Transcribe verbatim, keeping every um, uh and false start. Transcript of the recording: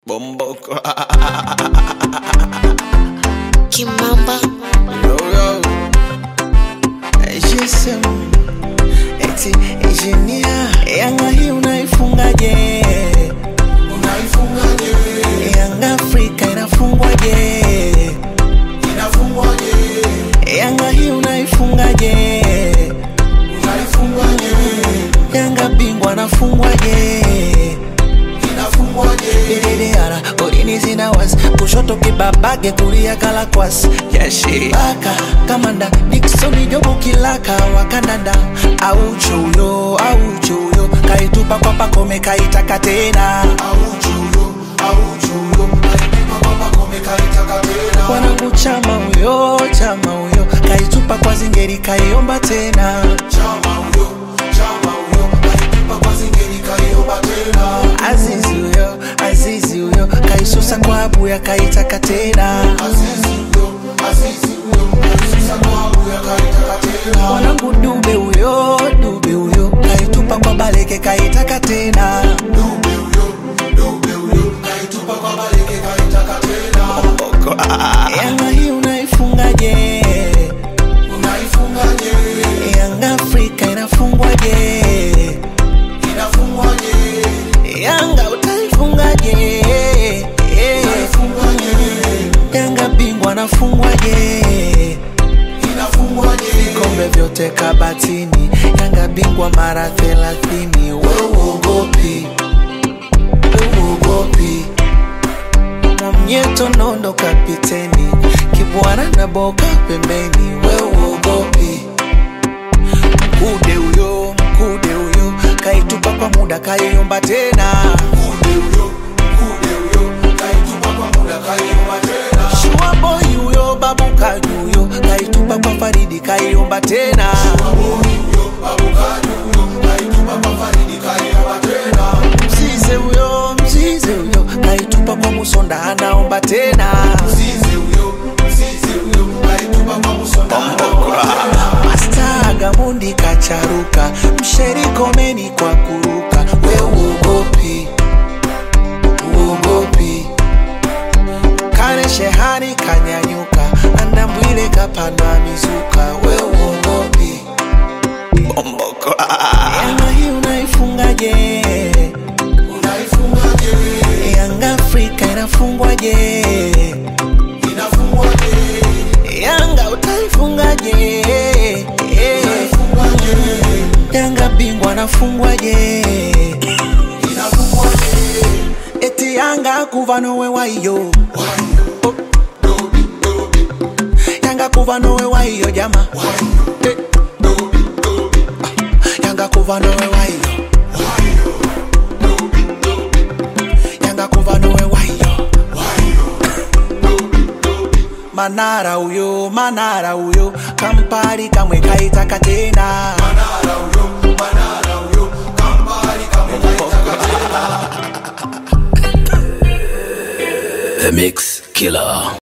Bomboko. Kimamba. Yo yo. G S M. Eti engineer. Yanga hii unaifungaje? Unaifungaje? Yanga Afrika inafungwaje? Inafungwaje? Yanga hii unaifungaje? Unaifungaje? Yanga bingwa nafungwaje? Inafungwaje? Dididara, orini zina was kushoto kibabage kulia kala kwas yashi baka kamanda Dickson Jobu kilaka wakananda au chuyo au chuyo kaitupa kwa pakome kaitaka tena Au chuyo, au chuyo, kaitupa kwa pakome kaitaka tena. wanangu chama huyo chama huyo kaitupa kwa zingeri kaiomba tena Chama huyo, chama huyo, kaitupa kwa zingeri kaiomba tena. Azizi huyo Azizi huyo kaisusa kwa abuya kaitaka tena Azizi huyo, Azizi huyo, kaisusa kwa abuya kaitaka tena. wanangu Dube huyo Dube huyo kaitupa kwa baleke kaitaka tena Dube huyo, Dube huyo, kaitupa kwa baleke kaitaka tena. Yanga hii unaifungaje? Unaifungaje? Yanga Afrika inafungwaje? Inafungwaje? Yanga utaifungaje? Unaifungaje? Yanga bingwa nafungwaje? Inafungwaje? Vikombe vyote kabatini, Yanga bingwa mara thelathini. Wewe uogopi, wewe uogopi. Mwamnyeto nondo kapiteni, Kibwana na Boka pembeni. Wewe uogopi. Mkude huyo, mkude huyo kaitupa kwa muda kaiomba tena. Mkude huyo, mkude huyo, kaitupa kwa muda kaiomba tena. Shua boy huyo, babu kaji huyo kaitupa kwa Faridi kaiomba tena. Maboi huyo, babu kaji huyo, kaitupa kwa Faridi kaiomba tena. Mzize huyo, mzize huyo kaitupa kwa Musonda anaomba tena. Mzize huyo, mzize huyo, kaitupa kwa Musonda anaomba tena. Master Gamondi kacharuka, msheri komeni kwa kuruka. We uogopi, uogopi. Kane Shehani kanyanyuka, Andambwile kapanda mizuka. We uogopi. Bomboko. Yanga hii unaifungaje? Unaifungaje? Yanga Afrika inafungwaje? Inafungwaje? Yanga utaifungaje? Unaifungaje? Yanga bingwa nafungwaje? Inafungwaje? Eti Yanga kuva nowe waiyo, Wayo, dobi, dobi, Yanga kuva nowe waiyo jama. wayo, Eh, dobi, dobi, Yanga kuva nowe waiyo, wayo, dobi, dobi, Yanga kuva nowe waiyo. wayo, dobi, dobi. Manara uyo, Manara uyo Kampari kamwe kaitaka tena.